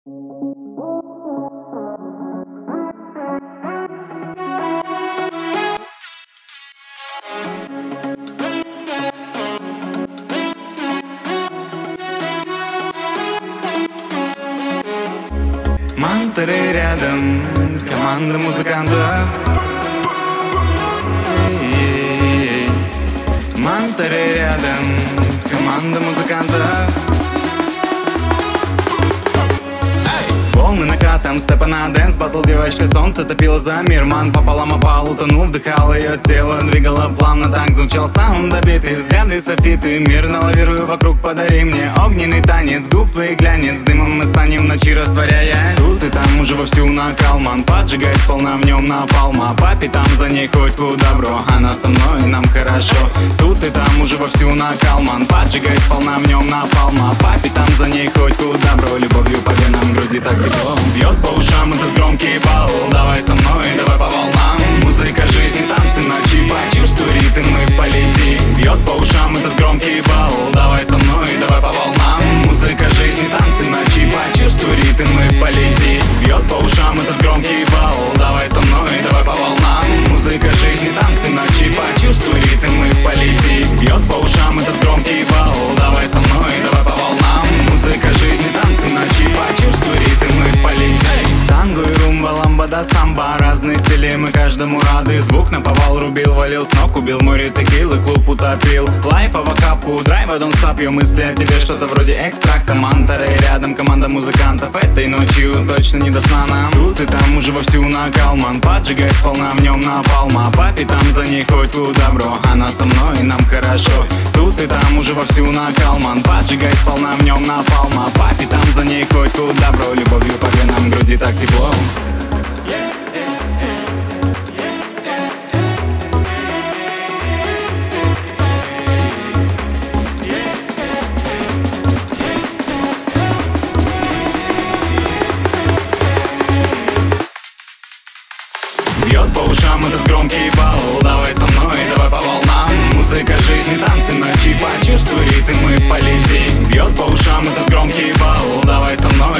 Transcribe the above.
Мантры рядом, команда музыкантов. Мантры рядом, команда музыкантов. Волны накатом, степа на дэнс батл. Девочка солнце топила за мир. Ман пополам опал, утонув, вдыхал ее тело. Двигала плавно, так звучал саунд добитый. Взгляды софиты, мирно лавирую вокруг. Подари мне огненный танец, губ твоих глянец. Дымом мы станем в ночи, растворяясь. Тут и там уже вовсю накал. Ман поджигай сполна, в нем напалма. Папе там за ней хоть куда, бро. Она со мной, нам хорошо. Тут и там уже вовсю накал. Ман поджигай сполна, в нем напалма. Папе там за ней хоть куда, бро. Любовью по венам, груди так тепло. Бьет по ушам этот громкий бал. Давай со мной, давай по волнам. Музыка жизни, танцы ночи. Почувствуй ритм и полети. Бьет по ушам этот громкий бал. Давай со мной, давай по волнам. Музыка жизни, танцы ночи. Почувствуй ритм и полети. Бьет по ушам этот громкий бал. Давай со мной, давай по волнам. Музыка жизни, танцы ночи. Почувствуй ритм и полети. Бьет по ушам этот громкий бал. Давай со мной, давай по волнам. Музыка жизни, танцы ночи. Почувствуй ритм и полети. Танго и румба, ламбада, самба. Разные стили, мы каждому рады. Звук наповал, рубил, валил с ног. Убил море текилы, клуб утопил. Лайфа в охапку, драйва, don't stop. Ее мысли о тебе что-то вроде экстракта. Мантры рядом, команда музыкантов. Этой ночью точно не до сна нам. Тут и там уже вовсю накал. Ман поджигай сполна, в нем напалма. Папе там за ней хоть куда, бро. Она со мной, нам хорошо. Тут и там уже вовсю накал. Ман поджигай сполна, в нем напалма. Папе там за ней хоть куда, бро. Любовью по венам, груди так тепло. Бьет по ушам этот громкий бал. Давай со мной, давай по волнам. Музыка жизни, танцы ночи. Почувствуй ритм и полети. Бьет по ушам этот громкий бал. Давай со мной,